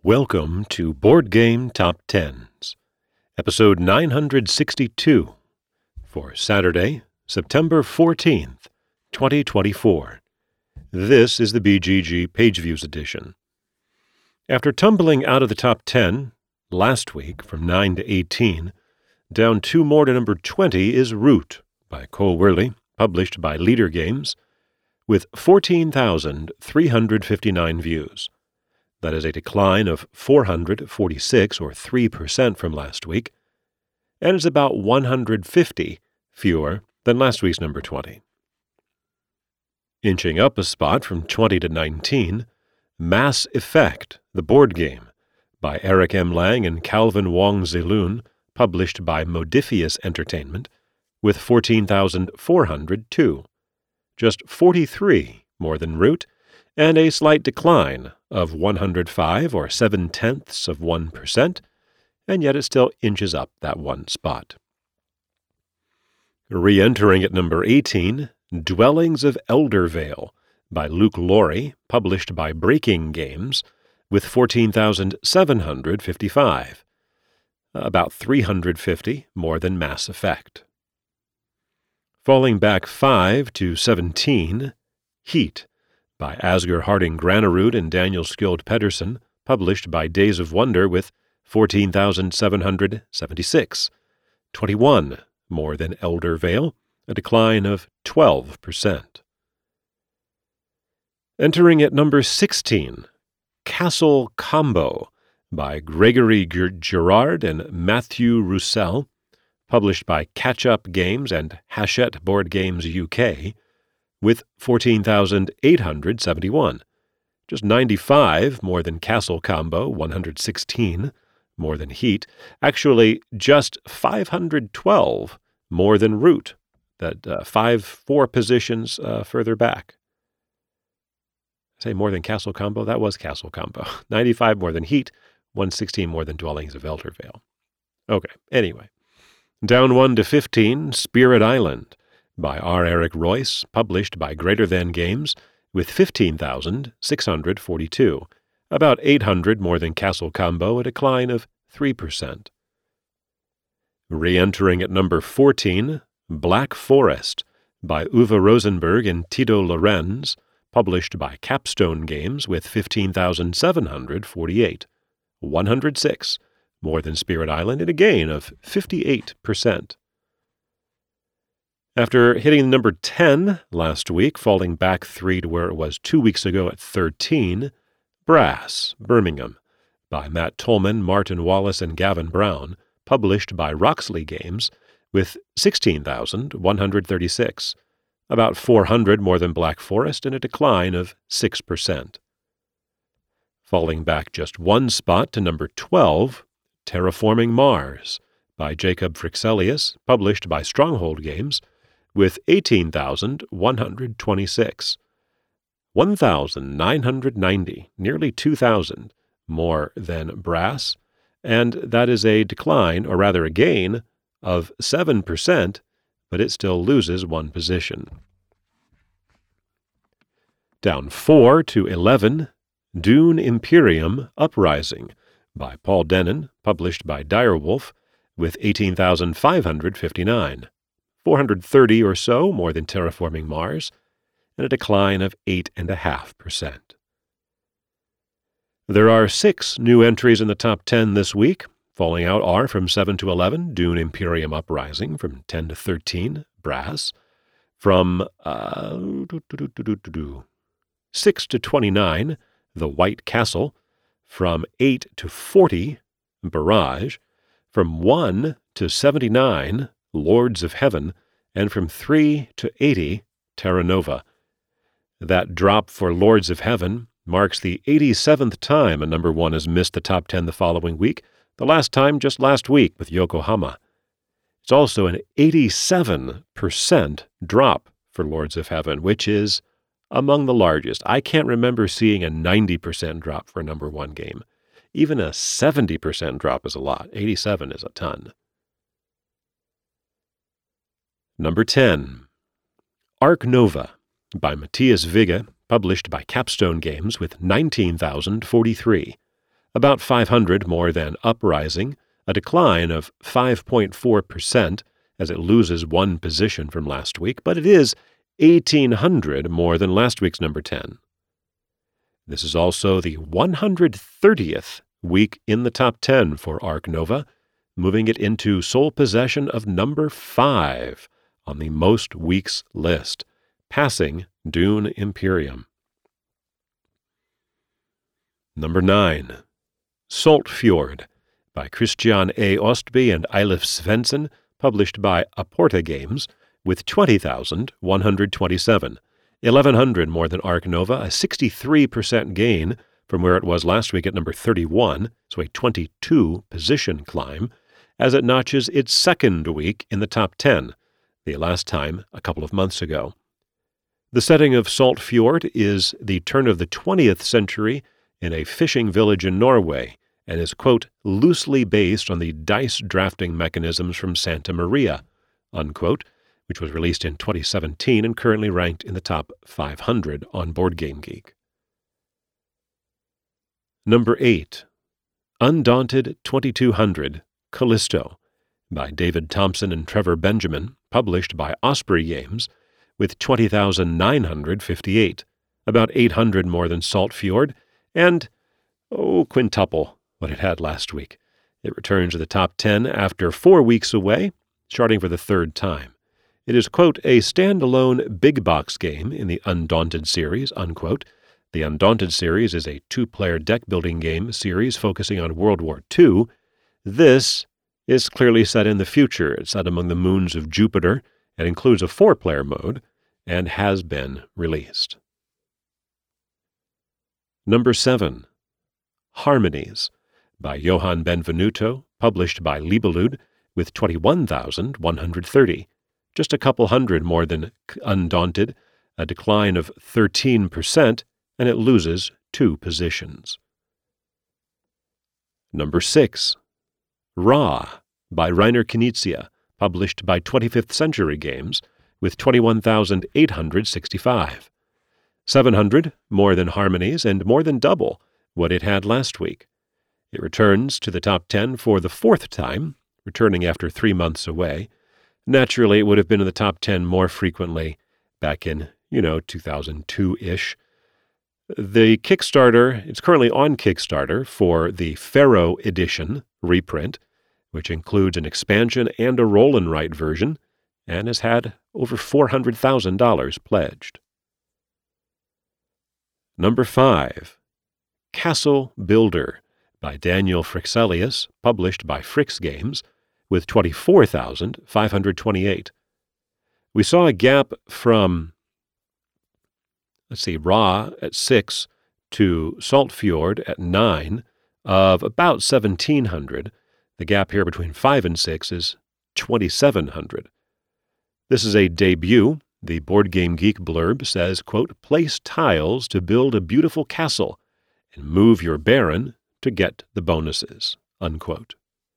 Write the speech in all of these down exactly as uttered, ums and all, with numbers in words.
Welcome to Board Game Top Tens, episode nine hundred sixty-two, for Saturday, September fourteenth, twenty twenty-four. This is the B G G Page Views edition. After tumbling out of the top ten last week from nine to eighteen, down two more to number twenty is Root by Cole Wehrle, published by Leader Games, with fourteen thousand three hundred fifty-nine views. That is a decline of four hundred forty-six, or three percent from last week, and is about one hundred fifty fewer than last week's number twenty. Inching up a spot from twenty to nineteen, Mass Effect, the board game, by Eric M. Lang and Calvin Wong Zelun, published by Modifius Entertainment, with fourteen thousand four hundred two, just forty-three more than Root, and a slight decline of one hundred five, or seven-tenths of one percent, and yet it still inches up that one spot. Re-entering at number eighteen, Dwellings of Eldervale, by Luke Laurie, published by Breaking Games, with fourteen thousand seven hundred fifty-five, about three hundred fifty more than Mass Effect. Falling back five to seventeen, Heat, by Asger Harding Granerud and Daniel Skjold Pedersen, published by Days of Wonder, with fourteen thousand seven hundred seventy-six, twenty-one more than Eldervale, a decline of twelve percent. Entering at number sixteen, Castle Combo, by Gregory Girard and Matthew Roussel, published by Catch Up Games and Hachette Board Games U K, with fourteen thousand eight hundred seventy-one, just ninety-five more than Castle Combo, one hundred sixteen more than Heat, actually just five hundred twelve more than Root, that uh, five, four positions uh, further back. I say more than Castle Combo? That was Castle Combo. ninety-five more than Heat, one hundred sixteen more than Dwellings of Eldervale. Okay, anyway. Down one to fifteen, Spirit Island, by R. Eric Royce, published by Greater Than Games, with fifteen thousand six hundred forty-two, about eight hundred more than Castle Combo, a decline of three percent. Re-entering at number fourteen, Black Forest, by Uwe Rosenberg and Tito Lorenz, published by Capstone Games, with fifteen thousand seven hundred forty-eight, one hundred six more than Spirit Island, and a gain of fifty-eight percent. After hitting number ten last week, falling back three to where it was two weeks ago at thirteen, Brass, Birmingham, by Matt Tolman, Martin Wallace, and Gavin Brown, published by Roxley Games, with sixteen thousand one hundred thirty-six, about four hundred more than Black Forest, and a decline of six percent. Falling back just one spot to number twelve, Terraforming Mars, by Jacob Frixelius, published by Stronghold Games, with eighteen thousand one hundred twenty-six, one thousand nine hundred ninety, nearly two thousand, more than Brass, and that is a decline, or rather a gain, of seven percent, but it still loses one position. Down four to eleven, Dune Imperium Uprising, by Paul Denon, published by Direwolf, with eighteen thousand five hundred fifty-nine. four hundred thirty or so more than Terraforming Mars, and a decline of eight point five percent. There are six new entries in the top ten this week. Falling out are from seven to eleven, Dune Imperium Uprising, from ten to thirteen, Brass, from uh, six to twenty-nine, The White Castle, from eight to forty, Barrage, from one to seventy-nine, Lords of Heaven, and from three to eighty, Terra Nova. That drop for Lords of Heaven marks the eighty-seventh time a number one has missed the top ten the following week, the last time just last week with Yokohama. It's also an eighty-seven percent drop for Lords of Heaven, which is among the largest. I can't remember seeing a ninety percent drop for a number one game. Even a seventy percent drop is a lot. eighty-seven is a ton. Number ten, Ark Nova, by Matthias Vigge, published by Capstone Games, with nineteen thousand forty-three, about five hundred more than Uprising, a decline of five point four percent as it loses one position from last week, but it is eighteen hundred more than last week's number ten. This is also the one hundred thirtieth week in the top ten for Ark Nova, moving it into sole possession of number five on the most weeks list, passing Dune Imperium. Number nine. Salt Fjord by Christian A. Ostby and Eilif Svensson, published by Aporta Games, with twenty thousand one hundred twenty-seven, eleven hundred more than Ark Nova, a sixty-three percent gain from where it was last week at number thirty-one, so a twenty-two position climb, as it notches its second week in the top ten, the last time a couple of months ago. The setting of Salt Fjord is the turn of the twentieth century in a fishing village in Norway, and is, quote, loosely based on the dice drafting mechanisms from Santa Maria, unquote, which was released in twenty seventeen and currently ranked in the top five hundred on BoardGameGeek. Number eight. Undaunted twenty-two hundred, Callisto, by David Thompson and Trevor Benjamin, published by Osprey Games, with twenty thousand nine hundred fifty-eight, about eight hundred more than Salt Fjord, and, oh, quintuple what it had last week. It returns to the top ten after four weeks away, charting for the third time. It is, quote, a standalone big box game in the Undaunted series, unquote. The Undaunted series is a two-player deck-building game series focusing on World War Two. This is clearly set in the future. It's set among the moons of Jupiter and includes a four-player mode and has been released. Number seven. Harmonies, by Johan Benvenuto, published by Libelud, with twenty-one thousand one hundred thirty, just a couple hundred more than Undaunted, a decline of thirteen percent, and it loses two positions. Number six. Ra, by Reiner Knizia, published by twenty-fifth Century Games, with twenty-one thousand eight hundred sixty-five, seven hundred more than Harmonies and more than double what it had last week. It returns to the top ten for the fourth time, returning after three months away. Naturally, it would have been in the top ten more frequently back in, you know, two thousand two-ish. The Kickstarter, it's currently on Kickstarter for the Pharaoh Edition reprint, which includes an expansion and a roll and write version, and has had over four hundred thousand dollars pledged. Number five. Castle Builder, by Daniel Frixelius, published by Frix Games, with twenty-four thousand five hundred twenty-eight. We saw a gap from, let's see, Ra at six to Salt Fjord at nine of about seventeen hundred. The gap here between five and six is twenty-seven hundred. This is a debut. The BoardGameGeek blurb says, quote, place tiles to build a beautiful castle and move your baron to get the bonuses, unquote.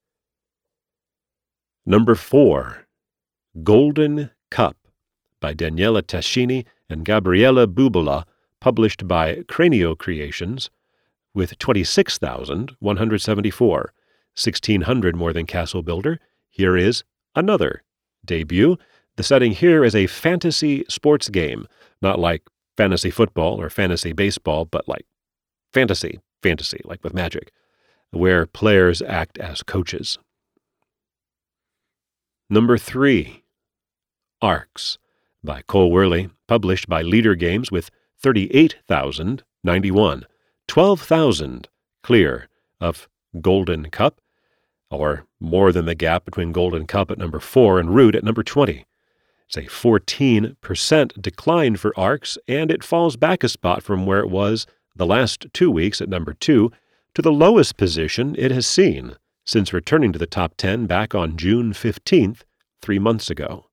Number four. Golden Cup, by Daniela Tascini and Gabriella Bubola, published by Cranio Creations, with twenty-six thousand one hundred seventy-four, sixteen hundred more than Castle Builder. Here is another debut. The setting here is a fantasy sports game, not like fantasy football or fantasy baseball, but like fantasy, fantasy, like with magic, where players act as coaches. Number three. Arcs, by Cole Wehrle, published by Leader Games, with thirty-eight thousand ninety-one, twelve thousand clear of Golden Cup, or more than the gap between Golden Cup at number four and Root at number twenty. It's a fourteen percent decline for Arcs, and it falls back a spot from where it was the last two weeks at number two to the lowest position it has seen since returning to the top ten back on June fifteenth, three months ago.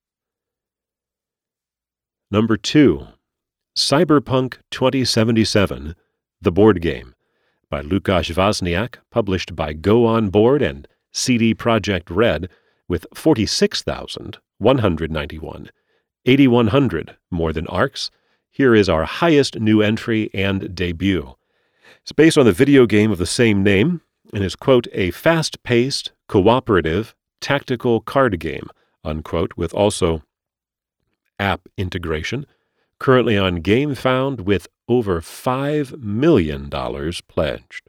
Number two. Cyberpunk twenty seventy-seven, The Board Game, by Lukasz Wozniak, published by Go On Board and C D Projekt Red, with forty-six thousand one hundred ninety-one, eighty-one hundred more than Arcs. Here is our highest new entry and debut. It's based on the video game of the same name and is, quote, a fast-paced, cooperative, tactical card game, unquote, with also app integration, currently on GameFound with over five million dollars pledged.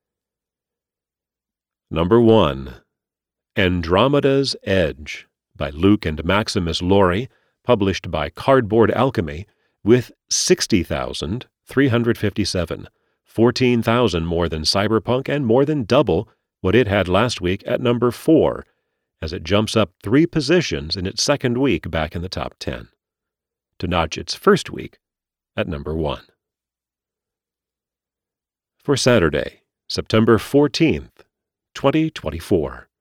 Number one, Andromeda's Edge by Luke and Maximus Lori, published by Cardboard Alchemy, with sixty thousand three hundred fifty-seven, fourteen thousand more than Cyberpunk and more than double what it had last week at number four, as it jumps up three positions in its second week back in the top ten, to notch its first week at number one. For Saturday, September fourteenth, twenty twenty-four.